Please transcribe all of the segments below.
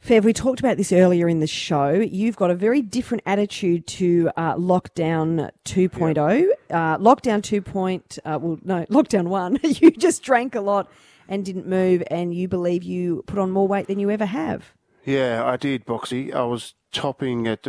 Fev, we talked about this earlier in the show. You've got a very different attitude to Lockdown 2.0. Lockdown 1. You just drank a lot and didn't move, and you believe you put on more weight than you ever have. Yeah, I did, Boxy. I was topping at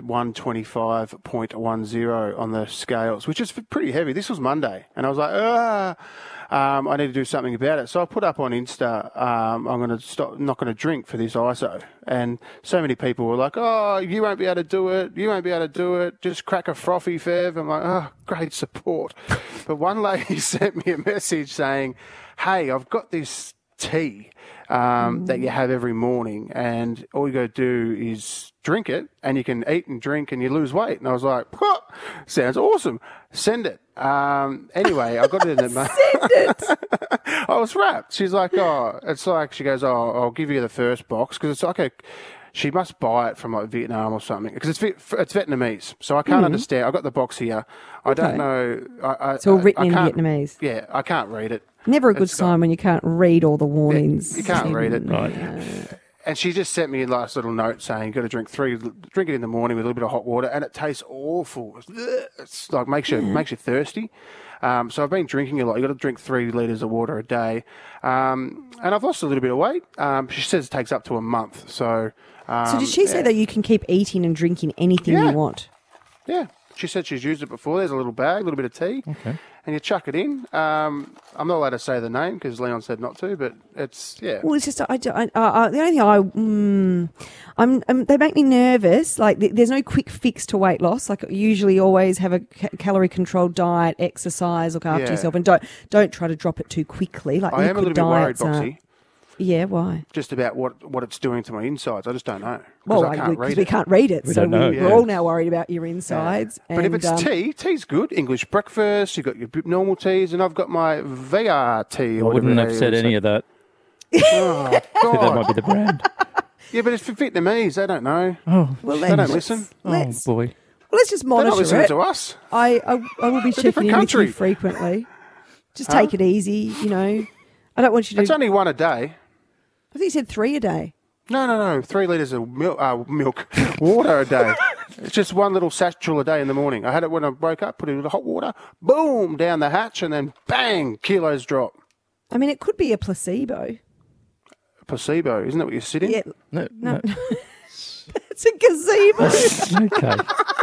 125.10 on the scales, which is pretty heavy. This was Monday, and I was like, I need to do something about it. So I put up on Insta, I'm going to stop, not going to drink for this ISO. And so many people were like, oh, you won't be able to do it. You won't be able to do it. Just crack a frothy, Fev. I'm like, oh, great support. But one lady sent me a message saying, hey, I've got this tea that you have every morning, and all you got to do is drink it, and you can eat and drink and you lose weight. And I was like, sounds awesome. Send it. Anyway, I got it in the Send it. I was wrapped. She's like, she goes, I'll give you the first box, because it's like she must buy it from like Vietnam or something, because it's Vietnamese. So I can't understand. I got the box here. I don't know. It's all written in Vietnamese. Yeah, I can't read it. Never a good sign when you can't read all the warnings. You can't read it. Right. And she just sent me a last little note saying, you've got to drink it in the morning with a little bit of hot water, and it tastes awful. It's like makes you thirsty. So I've been drinking a lot. You've got to drink 3 litres of water a day. And I've lost a little bit of weight. She says it takes up to a month. So did she say that you can keep eating and drinking anything you want? Yeah. She said she's used it before. There's a little bag, a little bit of tea. Okay. And you chuck it in. I'm not allowed to say the name because Leon said not to, but it's, yeah. Well, it's just, the only thing they make me nervous. Like, there's no quick fix to weight loss. Like, usually always have a calorie controlled diet, exercise, look after yourself, and don't try to drop it too quickly. Like, I am a little bit worried, Boxy. Yeah, why? Just about what it's doing to my insides. I just don't know. Well, because we can't read it, so we're all now worried about your insides. Yeah. But if it's tea's good. English breakfast, you've got your normal teas, and I've got my VR tea. I wouldn't have said any of that. Oh, God. That might be the brand. Yeah, but it's for Vietnamese. They don't know. Oh, well, they don't listen. Oh, boy. Well, let's just monitor They're not listening to us. I will be checking in with you frequently. Just take it easy, you know. I don't want you to... It's only 1 a day. I think you said 3 a day. No. 3 litres of water a day. It's just one little satchel a day in the morning. I had it when I woke up, put it in the hot water, boom, down the hatch, and then bang, kilos drop. I mean, it could be a placebo. A placebo, isn't that what you sit in? Yeah. No. It's a gazebo. Okay.